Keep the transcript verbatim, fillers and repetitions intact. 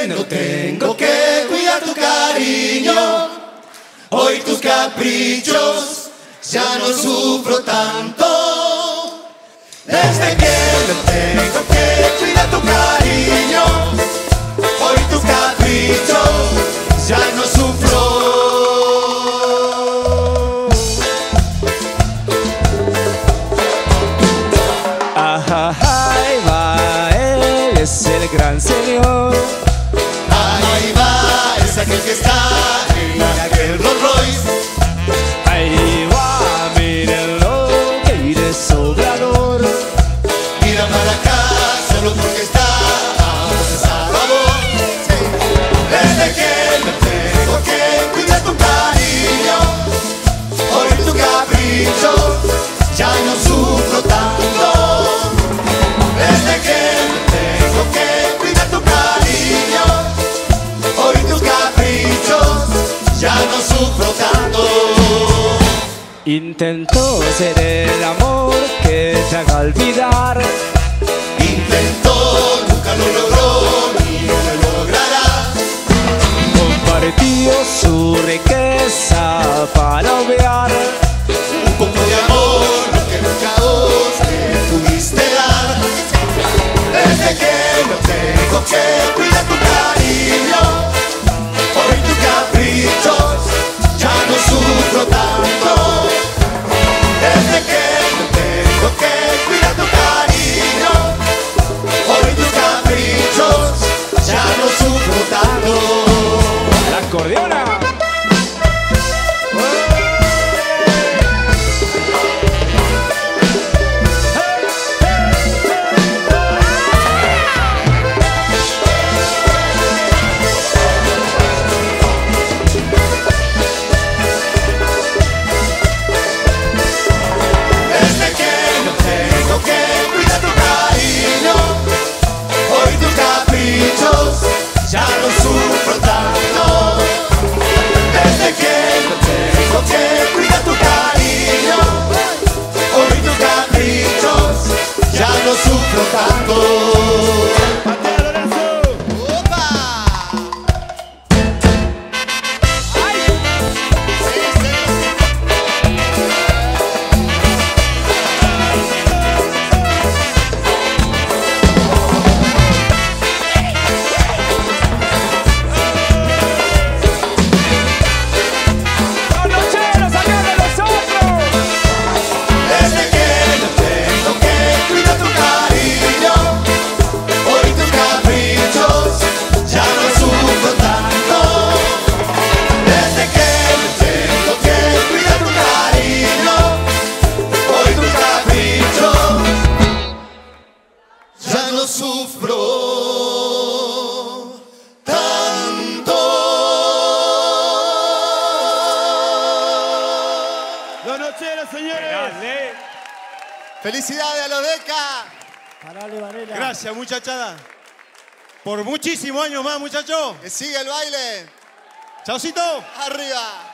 que no tengo que cuidar tu cariño, hoy tus caprichos ya no sufro tanto. Desde que no tengo que cuidar tu cariño, hoy tus caprichos ya no sufro. Ahí va, él es el gran señor. Ahí va, es aquel que está en aquel Rolls Royce. Ahí va, mírenlo, que iré sobrador. Mira para acá, solo porque está a favor. Desde que no tengo que cuidar tu cariño, hoy tu capricho ya no sufro tanto. Desde que no tengo que cuidar tu cariño, hoy tus caprichos ya no sufro tanto. Intento ser el amor que te haga olvidar. Intentó, nunca lo logró, ni lo logrará. Compartió su riqueza para obviar Un poco de amor, lo que nunca vos me pudiste dar. Desde que no tengo que cuidar tu cariño, hoy tus caprichos ya no sufro tanto. Desde que no tengo que cuidar tu cariño, hoy tus caprichos ya no sufro tanto. la acordeona. Desde que no tengo que cuidar tu cariño, hoy tus caprichos ya no sufro tanto. Desde que no tengo que cuidar tu cariño, hoy tus caprichos ya no sufro tanto. Desde que no tengo que cuidar tu cariño, hoy tus caprichos ya no sufro tanto. Desde que no tengo que cuidar tu cariño, hoy tus caprichos ya no sufro tanto. Los nocheros, señores. ¡Felicidades a los Deca! Parale, Varela. Gracias, muchachada. Por muchísimos años más, muchachos. ¡Que siga el baile! Chaucito. ¡Arriba!